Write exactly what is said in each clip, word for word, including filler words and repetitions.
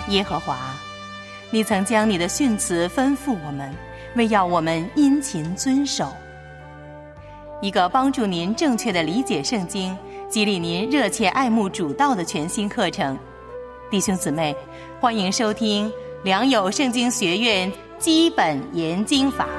耶和华，你曾将你的训词吩咐我们，为要我们殷勤遵守。一个帮助您正确地理解圣经，激励您热切爱慕主道的全新课程。弟兄姊妹，欢迎收听良友圣经学院基本研经法。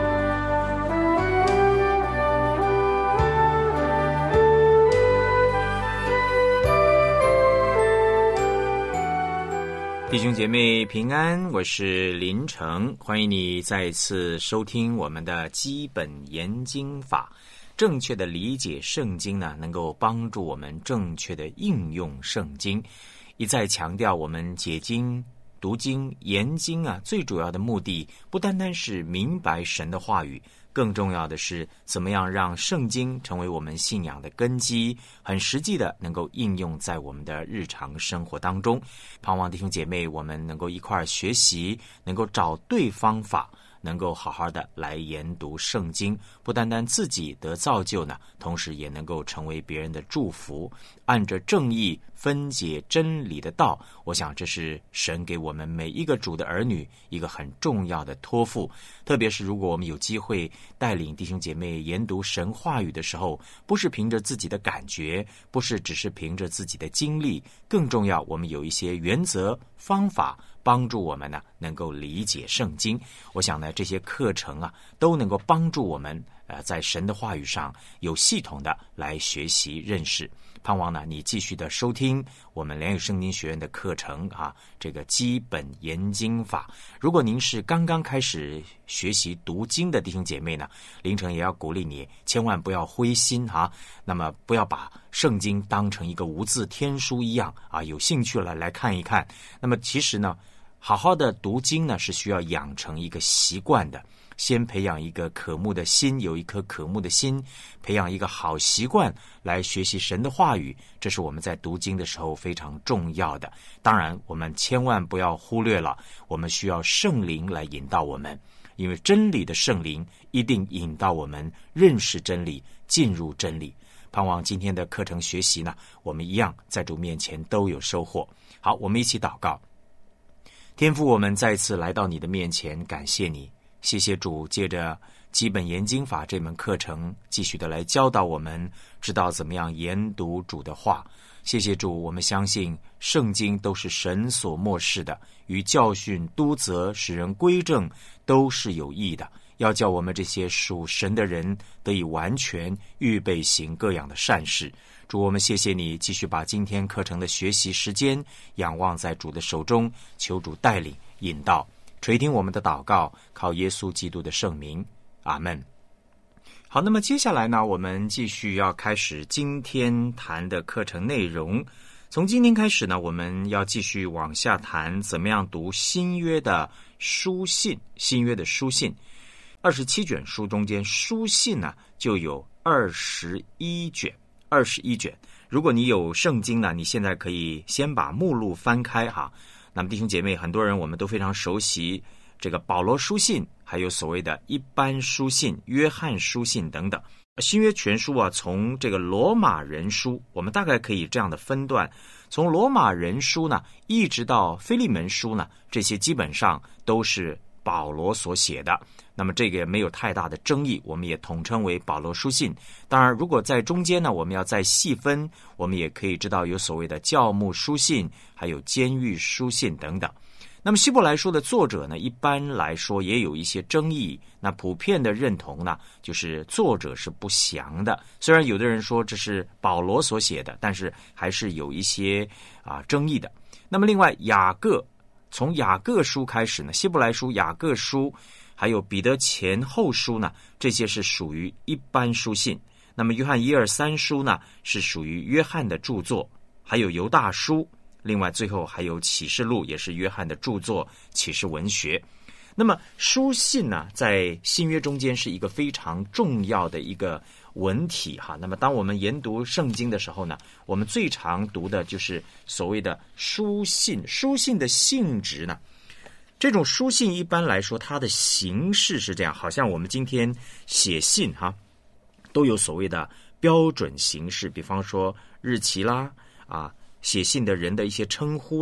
弟兄姐妹平安，我是林成，欢迎你再次收听我们的基本研经法。正确的理解圣经呢，能够帮助我们正确的应用圣经。一再强调，我们解经、读经、研经啊，最主要的目的不单单是明白神的话语，更重要的是怎么样让圣经成为我们信仰的根基，很实际的能够应用在我们的日常生活当中。盼望弟兄姐妹我们能够一块儿学习，能够找对方法，能够好好的来研读圣经，不单单自己得造就呢，同时也能够成为别人的祝福，按着正义分解真理的道。我想这是神给我们每一个主的儿女一个很重要的托付，特别是如果我们有机会带领弟兄姐妹研读神话语的时候，不是凭着自己的感觉，不是只是凭着自己的经历，更重要我们有一些原则方法帮助我们呢能够理解圣经。我想呢这些课程啊都能够帮助我们呃在神的话语上有系统的来学习认识。盼望呢你继续的收听我们良友圣经学院的课程啊，这个基本研经法。如果您是刚刚开始学习读经的弟兄姐妹呢，凌晨也要鼓励你千万不要灰心啊，那么不要把圣经当成一个无字天书一样啊，有兴趣了来看一看。那么其实呢好好的读经呢是需要养成一个习惯的，先培养一个渴慕的心，有一颗渴慕的心，培养一个好习惯来学习神的话语，这是我们在读经的时候非常重要的。当然我们千万不要忽略了，我们需要圣灵来引导我们，因为真理的圣灵一定引导我们认识真理，进入真理。盼望今天的课程学习呢，我们一样在主面前都有收获。好，我们一起祷告。天父，我们再次来到你的面前，感谢你，谢谢主借着基本研经法这门课程继续的来教导我们知道怎么样研读主的话。谢谢主，我们相信圣经都是神所默示的，与教训、督责、使人归正都是有益的，要叫我们这些属神的人得以完全预备行各样的善事。主，我们谢谢你，继续把今天课程的学习时间仰望在主的手中，求主带领引导，垂听我们的祷告，靠耶稣基督的圣名，阿们。好，那么接下来呢，我们继续要开始今天谈的课程内容。从今天开始呢，我们要继续往下谈怎么样读新约的书信。新约的书信二十七卷书中间，书信呢就有二十一卷。二十一卷。如果你有圣经呢，你现在可以先把目录翻开哈。那么弟兄姐妹，很多人我们都非常熟悉这个保罗书信，还有所谓的一般书信、约翰书信等等。新约全书啊，从这个罗马人书，我们大概可以这样的分段，从罗马人书呢，一直到腓利门书呢，这些基本上都是保罗所写的。那么这个也没有太大的争议，我们也统称为保罗书信。当然如果在中间呢，我们要再细分，我们也可以知道有所谓的教牧书信，还有监狱书信等等。那么希伯来书的作者呢，一般来说也有一些争议，那普遍的认同呢，就是作者是不详的。虽然有的人说这是保罗所写的，但是还是有一些啊争议的。那么另外雅各，从雅各书开始呢，希伯来书、雅各书还有彼得前后书呢，这些是属于一般书信。那么约翰一二三书呢，是属于约翰的著作，还有犹大书，另外最后还有启示录，也是约翰的著作，启示文学。那么书信呢，在新约中间是一个非常重要的一个文体哈。那么当我们研读圣经的时候呢，我们最常读的就是所谓的书信。书信的性质呢，这种书信一般来说它的形式是这样，好像我们今天写信哈，都有所谓的标准形式，比方说日期啦，啊，写信的人的一些称呼啦，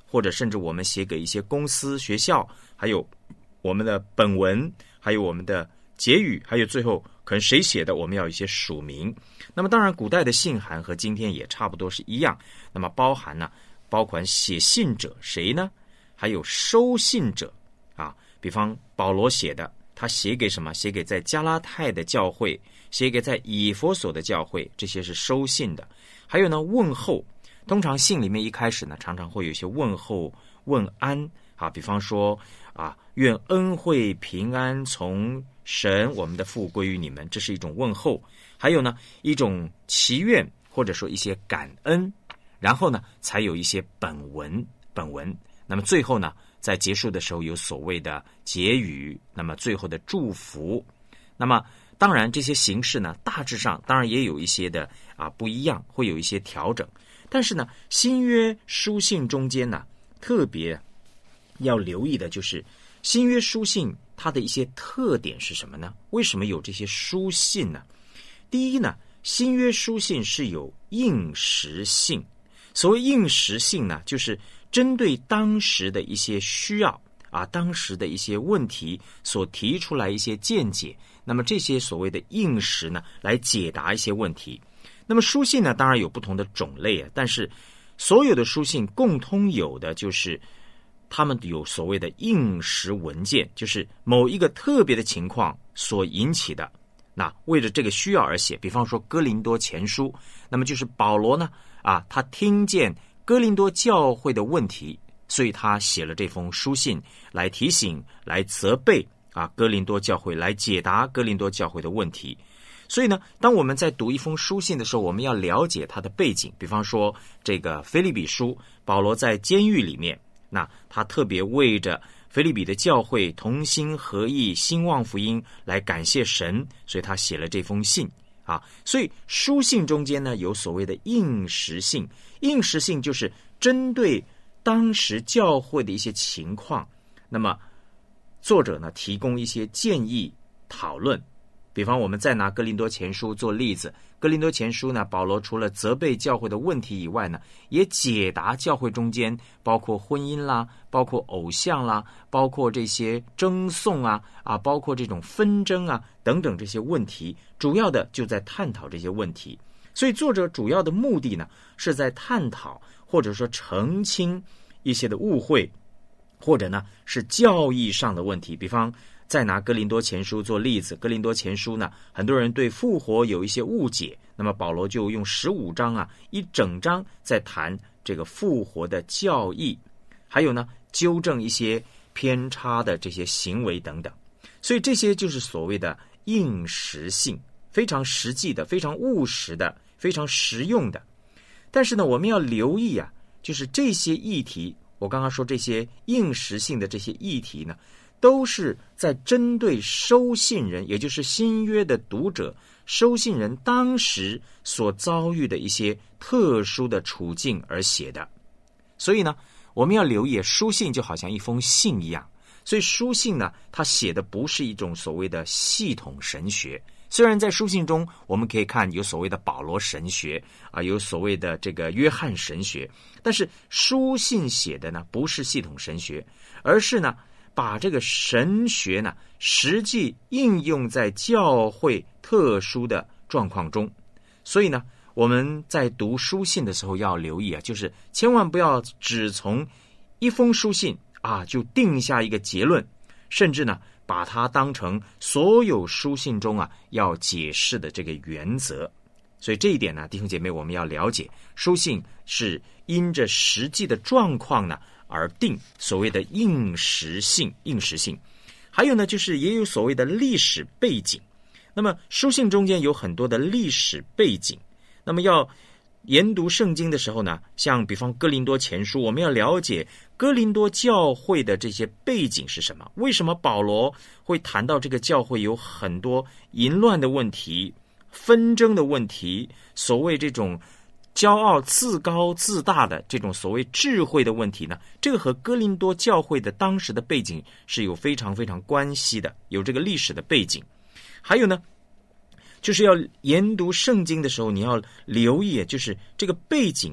或者甚至我们写给一些公司、学校，还有我们的本文，还有我们的结语，还有最后可能谁写的，我们要有一些署名。那么当然古代的信函和今天也差不多是一样，那么包含呢，包括写信者谁呢？还有收信者啊，比方保罗写的，他写给什么？写给在加拉太的教会，写给在以弗所的教会，这些是收信的。还有呢，问候，通常信里面一开始呢，常常会有一些问候、问安啊，比方说啊，愿恩惠平安从神我们的父归于你们，这是一种问候。还有呢，一种祈愿或者说一些感恩，然后呢，才有一些本文本文。那么最后呢，在结束的时候有所谓的结语，那么最后的祝福。那么当然这些形式呢，大致上当然也有一些的啊不一样，会有一些调整。但是呢，新约书信中间呢，特别要留意的就是新约书信它的一些特点是什么呢？为什么有这些书信呢？第一呢，新约书信是有应时性。所谓应时性呢，就是针对当时的一些需要啊，当时的一些问题所提出来一些见解，那么这些所谓的应时呢，来解答一些问题。那么书信呢，当然有不同的种类啊，但是所有的书信共通有的就是他们有所谓的应时文件，就是某一个特别的情况所引起的，那为了这个需要而写。比方说哥林多前书，那么就是保罗呢啊，他听见哥林多教会的问题，所以他写了这封书信来提醒、来责备啊哥林多教会，来解答哥林多教会的问题。所以呢，当我们在读一封书信的时候，我们要了解它的背景。比方说这个腓立比书，保罗在监狱里面，那他特别为着腓立比的教会同心合意兴旺福音来感谢神，所以他写了这封信啊。所以书信中间呢，有所谓的应时性。应时性就是针对当时教会的一些情况，那么作者呢提供一些建议讨论。比方我们再拿哥林多前书做例子，哥林多前书呢，保罗除了责备教会的问题以外呢，也解答教会中间包括婚姻啦，包括偶像啦，包括这些争讼啊啊，包括这种纷争啊等等这些问题，主要的就在探讨这些问题。所以作者主要的目的呢，是在探讨或者说澄清一些的误会，或者呢是教义上的问题。比方再拿哥林多前书做例子，哥林多前书呢，很多人对复活有一些误解，那么保罗就用十五章啊，一整章在谈这个复活的教义，还有呢纠正一些偏差的这些行为等等。所以这些就是所谓的应时性，非常实际的，非常务实的，非常实用的。但是呢，我们要留意啊，就是这些议题，我刚刚说这些应时性的这些议题呢，都是在针对收信人，也就是新约的读者，收信人当时所遭遇的一些特殊的处境而写的。所以呢，我们要留意，书信就好像一封信一样。所以书信呢，它写的不是一种所谓的系统神学。虽然在书信中我们可以看有所谓的保罗神学啊，有所谓的这个约翰神学，但是书信写的呢不是系统神学，而是呢把这个神学呢实际应用在教会特殊的状况中。所以呢，我们在读书信的时候要留意啊，就是千万不要只从一封书信啊就定下一个结论，甚至呢把它当成所有书信中啊要解释的这个原则。所以这一点呢，弟兄姐妹，我们要了解，书信是因着实际的状况呢而定，所谓的应时性。应时性还有呢，就是也有所谓的历史背景。那么书信中间有很多的历史背景，那么要研读圣经的时候呢，像比方哥林多前书，我们要了解哥林多教会的这些背景是什么，为什么保罗会谈到这个教会有很多淫乱的问题、纷争的问题，所谓这种骄傲自高自大的这种所谓智慧的问题呢？这个和哥林多教会的当时的背景是有非常非常关系的，有这个历史的背景。还有呢，就是要研读圣经的时候，你要留意，就是这个背景呢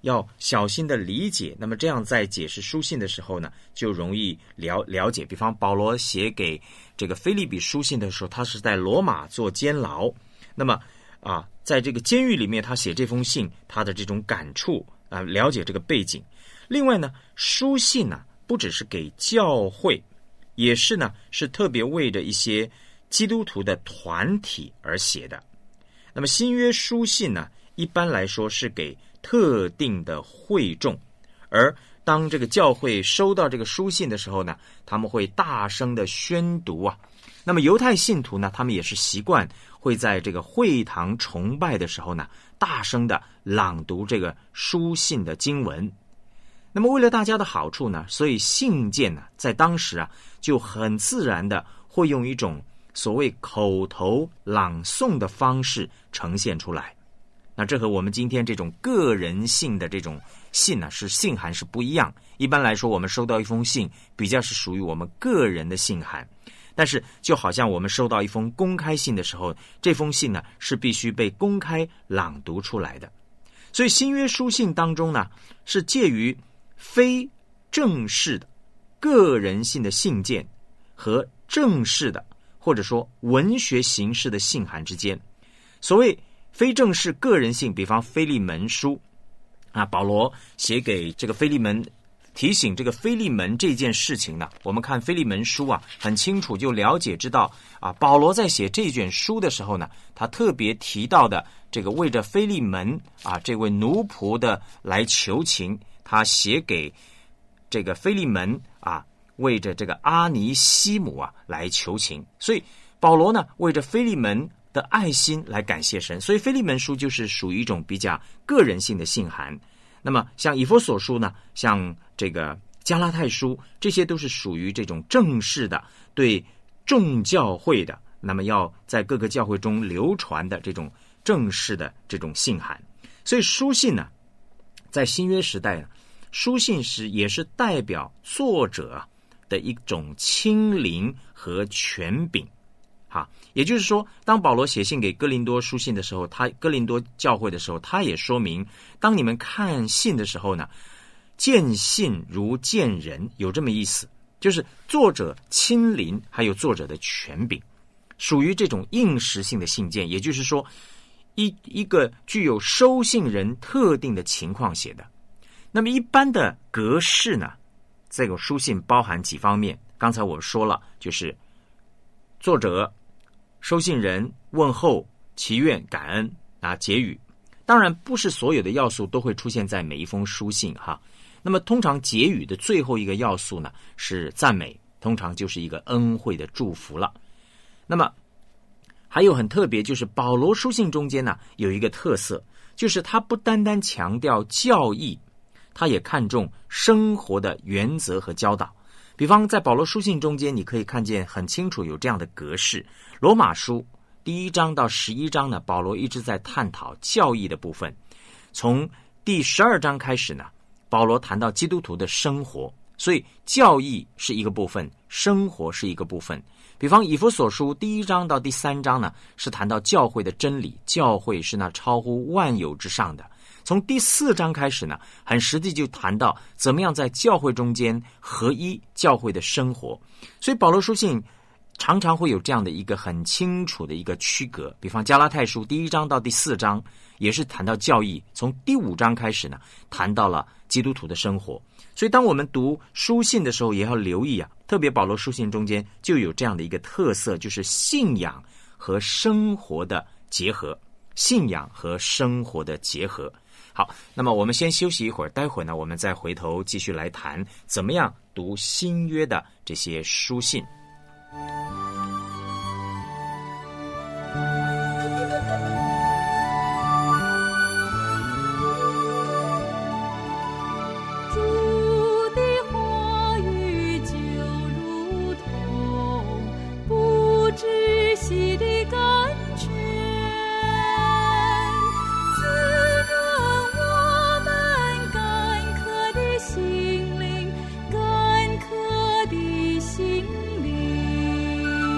要小心的理解，那么这样在解释书信的时候呢，就容易了了解。比方保罗写给这个腓立比书信的时候，他是在罗马做监牢，那么啊，在这个监狱里面，他写这封信，他的这种感触啊，了解这个背景。另外呢，书信呢、啊，不只是给教会，也是呢，是特别为着一些基督徒的团体而写的。那么新约书信呢，一般来说是给特定的会众，而当这个教会收到这个书信的时候呢，他们会大声的宣读啊。那么犹太信徒呢，他们也是习惯会在这个会堂崇拜的时候呢，大声的朗读这个书信的经文。那么为了大家的好处呢，所以信件呢，在当时啊，就很自然的会用一种所谓口头朗诵的方式呈现出来。那这和我们今天这种个人性的这种信呢，是信函是不一样。一般来说，我们收到一封信，比较是属于我们个人的信函。但是就好像我们收到一封公开信的时候，这封信呢，是必须被公开朗读出来的。所以新约书信当中呢，是介于非正式的个人性的信件和正式的或者说文学形式的信函之间。所谓非正式个人性，比方腓利门书啊，保罗写给这个腓利门，提醒这个腓利门这件事情呢，我们看腓利门书啊，很清楚就了解知道啊，保罗在写这卷书的时候呢，他特别提到的这个为着腓利门啊这位奴仆的来求情，他写给这个腓利门啊，为着这个阿尼西姆啊来求情。所以保罗呢，为着腓利门的爱心来感谢神，所以腓利门书就是属于一种比较个人性的信函。那么像以弗所书呢，像这个加拉太书，这些都是属于这种正式的对众教会的，那么要在各个教会中流传的这种正式的这种信函。所以书信呢，在新约时代呢，书信是也是代表作者的一种亲临和权柄。哈，也就是说，当保罗写信给哥林多书信的时候，他哥林多教会的时候，他也说明，当你们看信的时候呢，见信如见人，有这么意思，就是作者亲临，还有作者的权柄，属于这种应时性的信件，也就是说，一一个具有收信人特定的情况写的。那么一般的格式呢，这个书信包含几方面，刚才我说了，就是作者、收信人、问候、祈愿、感恩啊、结语。当然不是所有的要素都会出现在每一封书信哈。那么通常结语的最后一个要素呢，是赞美，通常就是一个恩惠的祝福了。那么还有很特别，就是保罗书信中间呢，有一个特色，就是他不单单强调教义，他也看重生活的原则和教导。比方在保罗书信中间，你可以看见很清楚有这样的格式。罗马书第一章到十一章呢，保罗一直在探讨教义的部分。从第十二章开始呢，保罗谈到基督徒的生活，所以教义是一个部分，生活是一个部分。比方以弗所书第一章到第三章呢，是谈到教会的真理，教会是那超乎万有之上的。从第四章开始呢，很实际就谈到怎么样在教会中间合一，教会的生活。所以保罗书信常常会有这样的一个很清楚的一个区隔。比方加拉太书第一章到第四章也是谈到教义，从第五章开始呢，谈到了基督徒的生活。所以当我们读书信的时候也要留意啊，特别保罗书信中间就有这样的一个特色，就是信仰和生活的结合，信仰和生活的结合。好，那么我们先休息一会儿，待会儿呢，我们再回头继续来谈怎么样读新约的这些书信。 心灵，干渴的心灵。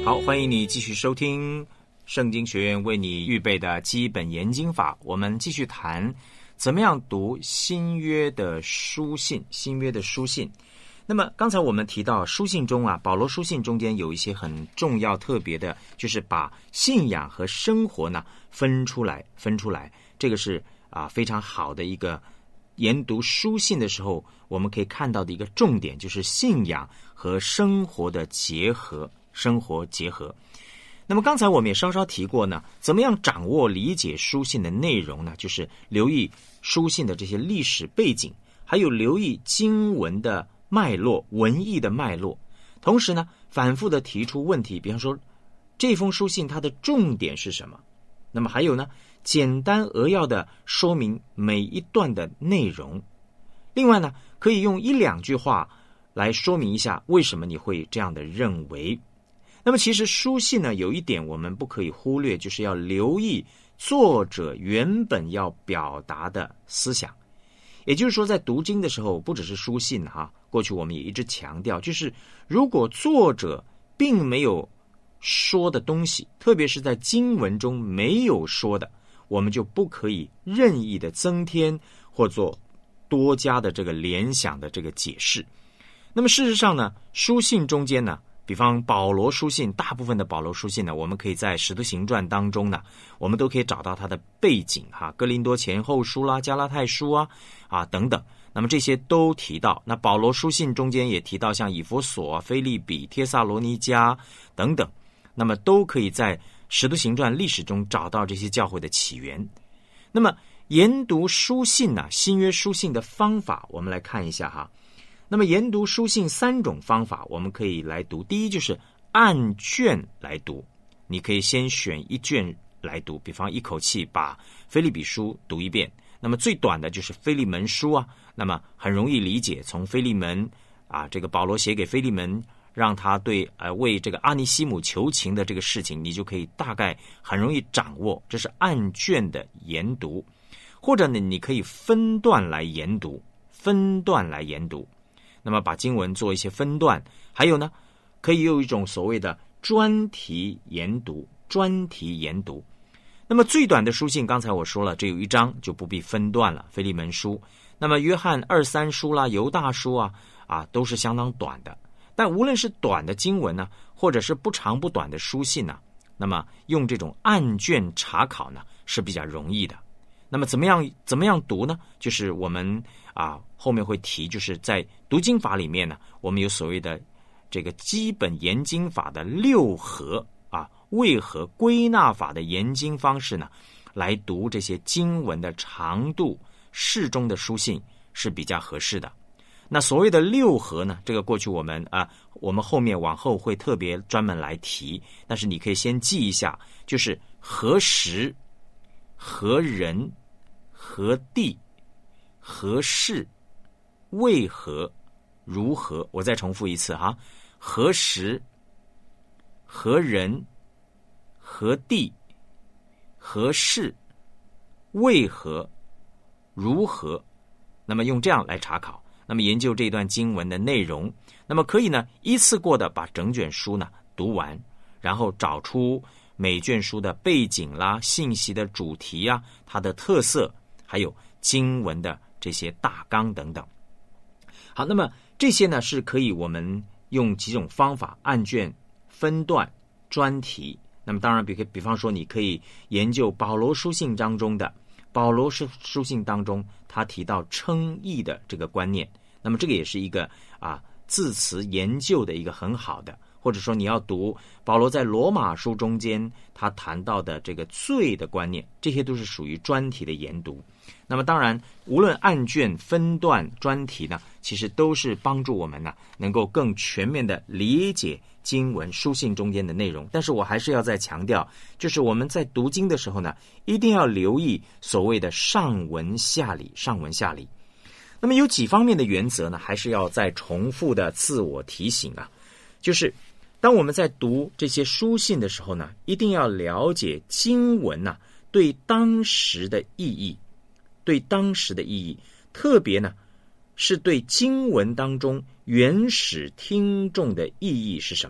好，欢迎你继续收听圣经学院为你预备的基本研经法。我们继续谈怎么样读新约的书信，新约的书信。那么刚才我们提到书信中啊，保罗书信中间有一些很重要特别的，就是把信仰和生活呢分出来，分出来。这个是啊非常好的一个研读书信的时候我们可以看到的一个重点，就是信仰和生活的结合，生活结合。那么刚才我们也稍稍提过呢，怎么样掌握理解书信的内容呢？就是留意书信的这些历史背景，还有留意经文的脉络，文艺的脉络。同时呢，反复的提出问题，比方说这封书信它的重点是什么？那么还有呢，简单扼要的说明每一段的内容。另外呢，可以用一两句话来说明一下为什么你会这样的认为。那么其实书信呢，有一点我们不可以忽略，就是要留意作者原本要表达的思想。也就是说，在读经的时候，不只是书信哈，过去我们也一直强调，就是如果作者并没有说的东西，特别是在经文中没有说的，我们就不可以任意的增添或做多加的这个联想的这个解释。那么事实上呢，书信中间呢，比方保罗书信，大部分的保罗书信呢，我们可以在使徒行传当中呢，我们都可以找到它的背景哈，哥林多前后书啦，加拉太书啊啊等等。那么这些都提到。那保罗书信中间也提到像以弗所、腓立比、帖撒罗尼迦等等，那么都可以在使徒行传历史中找到这些教会的起源。那么研读书信呢，新约书信的方法，我们来看一下哈。那么研读书信三种方法，我们可以来读。第一就是按卷来读，你可以先选一卷来读，比方一口气把腓立比书读一遍。那么最短的就是腓利门书啊，那么很容易理解，从腓利门啊，这个保罗写给腓利门，让他对呃为这个阿尼西姆求情的这个事情，你就可以大概很容易掌握，这是按卷的研读。或者呢，你可以分段来研读，分段来研读。那么把经文做一些分段，还有呢，可以有一种所谓的专题研读，专题研读。那么最短的书信，刚才我说了，只有一章，就不必分段了，腓利门书。那么约翰二三书啦，犹大书啊，啊，都是相当短的。但无论是短的经文呢，或者是不长不短的书信呢，那么用这种按卷查考呢，是比较容易的。那么怎么样怎么样读呢？就是我们啊后面会提，就是在读经法里面呢，我们有所谓的这个基本研经法的六合啊，为何归纳法的研经方式呢，来读这些经文的长度适中的书信是比较合适的。那所谓的六合呢，这个过去我们啊，我们后面往后会特别专门来提，但是你可以先记一下，就是何时、何人、何地、何事、为何、如何。我再重复一次哈，何时、何人、何地、何事、为何、如何。那么用这样来查考，那么研究这段经文的内容，那么可以呢一次过的把整卷书呢读完，然后找出每卷书的背景啦、信息的主题啊、它的特色，还有经文的这些大纲等等。好，那么这些呢是可以我们用几种方法，按卷、分段、专题。那么当然比比方说你可以研究保罗书信当中的保罗书书信当中他提到称义的这个观念，那么这个也是一个啊字词研究的一个很好的。或者说你要读保罗在罗马书中间他谈到的这个罪的观念，这些都是属于专题的研读。那么当然无论按卷、分段、专题呢，其实都是帮助我们呢能够更全面的理解经文书信中间的内容。但是我还是要再强调，就是我们在读经的时候呢，一定要留意所谓的上文下理，上文下理。那么有几方面的原则呢，还是要再重复的自我提醒啊，就是当我们在读这些书信的时候呢，一定要了解经文呢、啊、对当时的意义，对当时的意义，特别呢是对经文当中原始听众的意义是什么。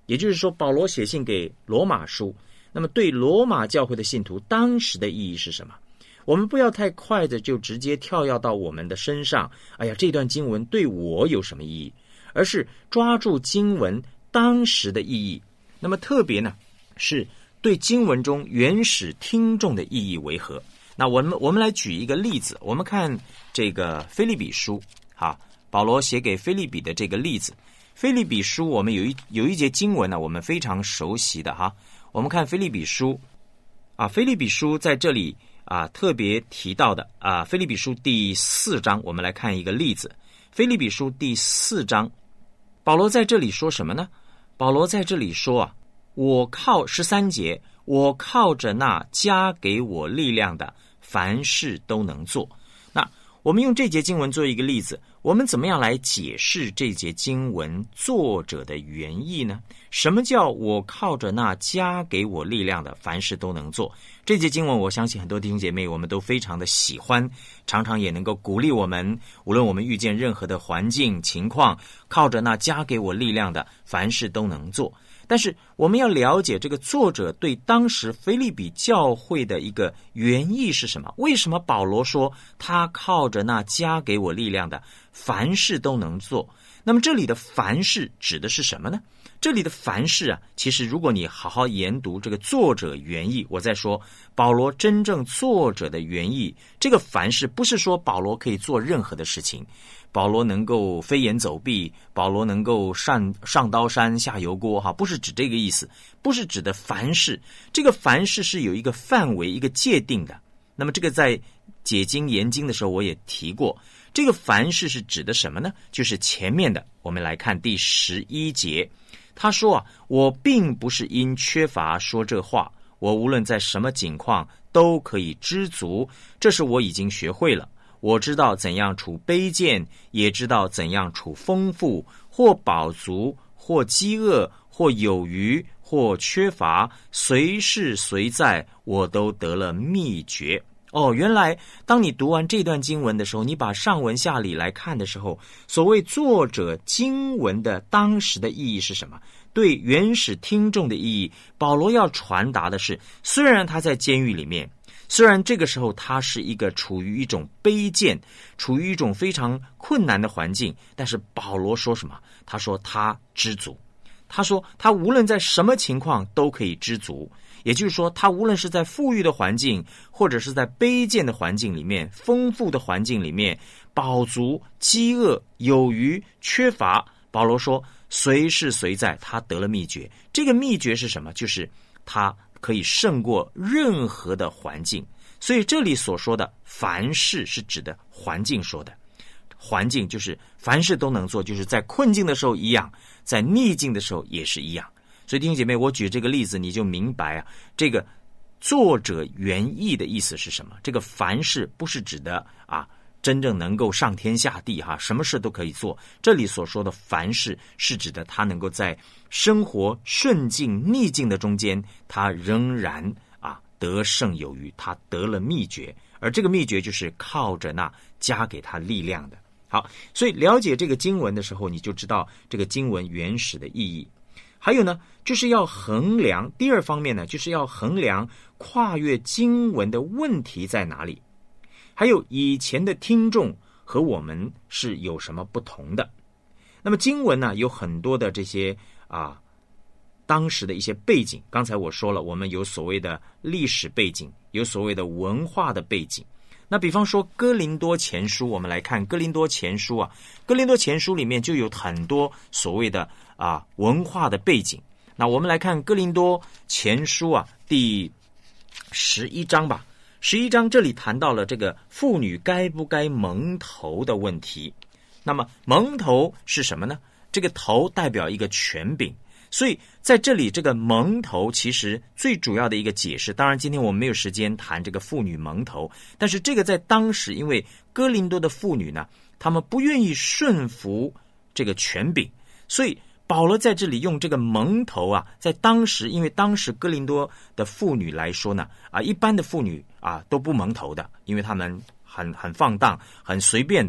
也就是说，保罗写信给罗马书，那么对罗马教会的信徒当时的意义是什么？我们不要太快的就直接跳跃到我们的身上，哎呀，这段经文对我有什么意义？而是抓住经文当时的意义。那么特别呢，是对经文中原始听众的意义为何？那我们我们来举一个例子，我们看这个腓立比书，好，保罗写给腓立比的这个例子。腓立比书我们有一有一节经文呢，我们非常熟悉的哈。我们看腓立比书啊，腓立比书在这里啊特别提到的啊，腓立比书第四章，我们来看一个例子。腓立比书第四章，保罗在这里说什么呢？保罗在这里说啊，我靠十三节，我靠着那加给我力量的，凡事都能做。那我们用这节经文做一个例子，我们怎么样来解释这节经文作者的原意呢？什么叫我靠着那加给我力量的，凡事都能做？这节经文我相信很多弟兄姐妹我们都非常的喜欢，常常也能够鼓励我们，无论我们遇见任何的环境情况，靠着那加给我力量的，凡事都能做。但是我们要了解这个作者对当时腓立比教会的一个原意是什么？为什么保罗说他靠着那加给我力量的，凡事都能做？那么这里的凡事指的是什么呢？这里的凡事啊，其实如果你好好研读这个作者原意，我在说保罗真正作者的原意，这个凡事不是说保罗可以做任何的事情，保罗能够飞檐走壁，保罗能够上上刀山下油锅，哈，不是指这个意思，不是指的凡事。这个凡事是有一个范围、一个界定的。那么这个在解经研经的时候我也提过，这个凡事是指的什么呢？就是前面的，我们来看第十一节，他说啊，我并不是因缺乏说这话，我无论在什么境况都可以知足，这是我已经学会了。我知道怎样处卑贱，也知道怎样处丰富，或饱足，或饥饿，或有余，或缺乏，随事随在，我都得了秘诀。哦，原来当你读完这段经文的时候，你把上文下理来看的时候，所谓作者经文的当时的意义是什么？对原始听众的意义，保罗要传达的是，虽然他在监狱里面，虽然这个时候他是一个处于一种卑贱，处于一种非常困难的环境，但是保罗说什么？他说他知足，他说他无论在什么情况都可以知足。也就是说，他无论是在富裕的环境，或者是在卑贱的环境里面，丰富的环境里面，饱足、饥饿、有余、缺乏，保罗说随事随在，他得了秘诀。这个秘诀是什么？就是他可以胜过任何的环境。所以这里所说的凡事是指的环境说的，环境就是凡事都能做，就是在困境的时候一样，在逆境的时候也是一样。所以弟兄姐妹，我举这个例子你就明白啊，这个作者原意的意思是什么？这个凡事不是指的啊真正能够上天下地哈，什么事都可以做。这里所说的凡事是指的他能够在生活顺境逆境的中间，他仍然啊得胜有余，他得了秘诀，而这个秘诀就是靠着那加给他力量的。好，所以了解这个经文的时候，你就知道这个经文原始的意义。还有呢，就是要衡量，第二方面呢，就是要衡量跨越经文的问题在哪里，还有以前的听众和我们是有什么不同的。那么经文呢，有很多的这些啊，当时的一些背景，刚才我说了，我们有所谓的历史背景，有所谓的文化的背景。那比方说哥林多前书，我们来看哥林多前书啊，哥林多前书里面就有很多所谓的啊文化的背景。那我们来看哥林多前书啊第十一章吧，十一章这里谈到了这个妇女该不该蒙头的问题。那么蒙头是什么呢？这个头代表一个权柄，所以在这里这个蒙头其实最主要的一个解释，当然今天我们没有时间谈这个妇女蒙头，但是这个在当时，因为哥林多的妇女呢，她们不愿意顺服这个权柄，所以保罗在这里用这个蒙头啊，在当时，因为当时哥林多的妇女来说呢，啊，一般的妇女啊都不蒙头的，因为她们很很放荡、很随便的。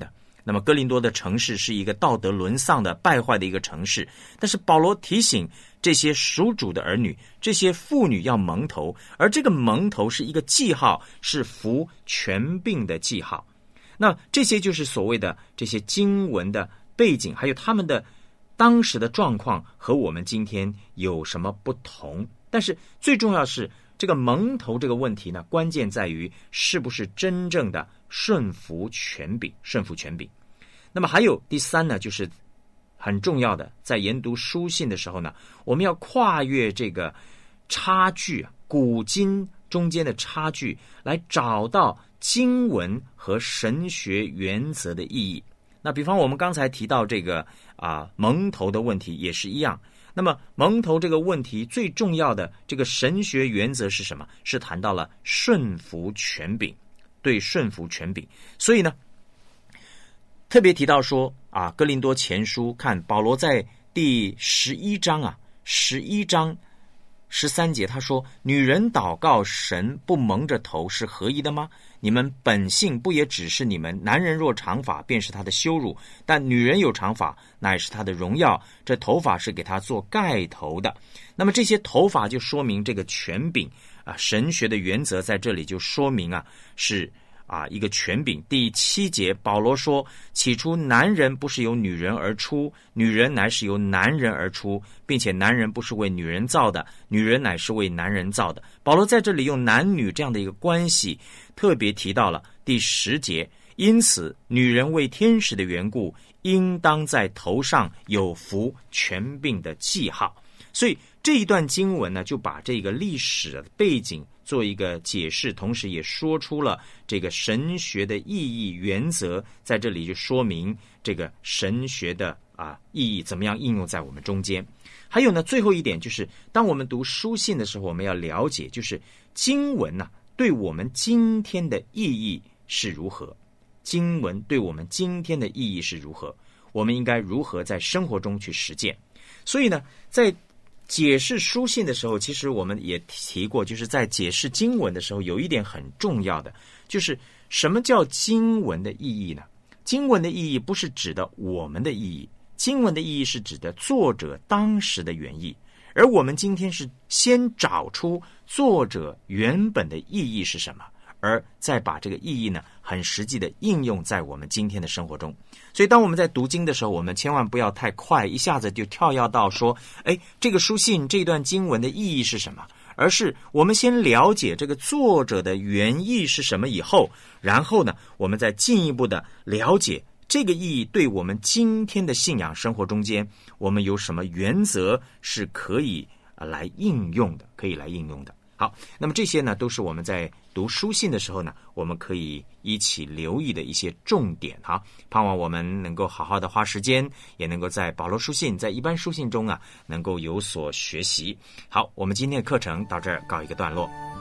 那么哥林多的城市是一个道德沦丧的败坏的一个城市，但是保罗提醒这些属主的儿女，这些妇女要蒙头，而这个蒙头是一个记号，是服权柄的记号。那这些就是所谓的这些经文的背景，还有他们的当时的状况和我们今天有什么不同。但是最重要是这个蒙头这个问题呢，关键在于是不是真正的顺服权柄，顺服权柄。那么还有第三呢，就是很重要的，在研读书信的时候呢，我们要跨越这个差距，古今中间的差距，来找到经文和神学原则的意义。那比方我们刚才提到这个啊蒙头的问题也是一样。那么蒙头这个问题最重要的这个神学原则是什么？是谈到了顺服权柄，对顺服权柄。所以呢，特别提到说啊，哥林多前书，看保罗在第十一章啊，十一章十三节，他说：“女人祷告神不蒙着头是合宜的吗？你们本性不也只是你们？男人若长发，便是他的羞辱；但女人有长发，乃是他的荣耀。这头发是给他做盖头的。”那么这些头发就说明这个权柄啊，神学的原则在这里就说明啊，是啊一个权柄。第七节，保罗说：“起初男人不是由女人而出，女人乃是由男人而出，并且男人不是为女人造的，女人乃是为男人造的。”保罗在这里用男女这样的一个关系，特别提到了第十节，因此女人为天使的缘故，应当在头上有服权柄的记号。所以这一段经文呢，就把这个历史的背景做一个解释，同时也说出了这个神学的意义原则，在这里就说明这个神学的啊意义怎么样应用在我们中间。还有呢，最后一点就是，当我们读书信的时候，我们要了解，就是经文呢、啊、对我们今天的意义是如何，经文对我们今天的意义是如何，我们应该如何在生活中去实践。所以呢，在解释书信的时候，其实我们也提过，就是在解释经文的时候，有一点很重要的，就是什么叫经文的意义呢？经文的意义不是指的我们的意义，经文的意义是指的作者当时的原意，而我们今天是先找出作者原本的意义是什么，而再把这个意义呢，很实际的应用在我们今天的生活中。所以当我们在读经的时候，我们千万不要太快，一下子就跳跃到说，哎，这个书信这段经文的意义是什么？而是我们先了解这个作者的原意是什么以后，然后呢，我们再进一步的了解这个意义对我们今天的信仰生活中间，我们有什么原则是可以来应用的，可以来应用的。好，那么这些呢，都是我们在读书信的时候呢，我们可以一起留意的一些重点哈。盼望我们能够好好的花时间，也能够在保罗书信，在一般书信中啊，能够有所学习。好，我们今天的课程到这儿告一个段落。